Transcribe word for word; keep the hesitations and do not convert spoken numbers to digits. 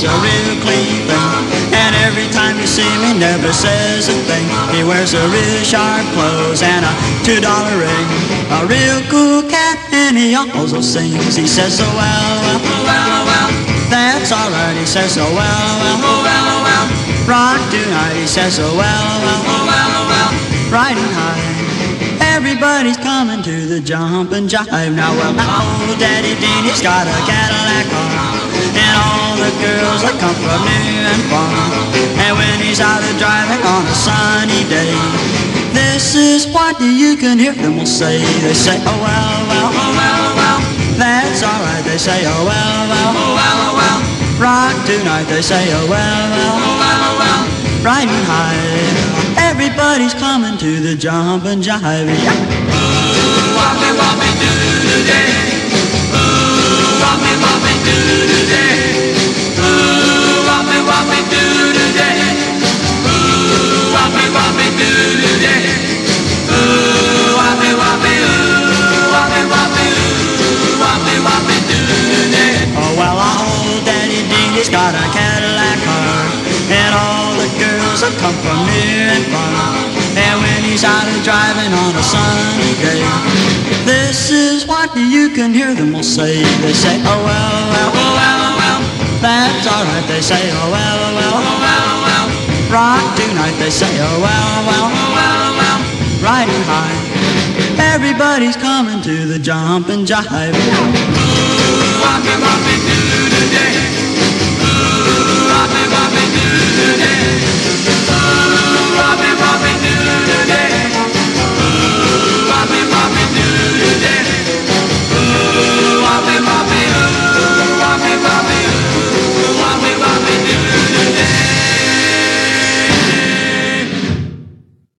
he's a real clean thing. And every time you see me, never says a thing. He wears a real sharp clothes and a two-dollar ring. A real cool cat, and he also sings. He says, oh well, well, oh well, oh well, that's alright. He says, oh well, well, oh well, oh well, rock tonight. He says, oh well, well, oh well, oh well, riding high. Everybody's coming to the jump and jive. Now, well, my old Daddy Dean, he's got a Cadillac car, and all the girls that come from near and far. And when he's out of driving on a sunny day, this is what you can hear them all say. They say, oh well, well, oh well, oh well, that's alright. They say, oh well, well, oh well, oh well, rock tonight. They say, oh well, well, oh well, oh well, riding high. Everybody's coming to the jump and jive. Yeah. Ooh, whoppy, whoppy, doo-doo-day. Ooh, whoppy, whoppy, doo-doo-day. Ooh, whoppy, whoppy, doo-doo-day. Ooh, whoppy, whoppy, doo-doo-day. Ooh, whoppy, whoppy, ooh, whoppy, whoppy, ooh, whoppy, whoppy, doo-doo-day. Oh, well, old Daddy Dean, he's got a Cadillac car, and all the girls that come from near and far. And when he's out and driving on a sunny day, this is what you can hear them all say. They say, oh well, well, oh well, oh well, that's alright. They say, oh well, oh well, oh well, oh well, rock tonight. They say, oh well, oh well, oh well, oh well, riding high. Everybody's coming to the jump and jive. Ooh, whoppy, whoppy, doo-doo-day.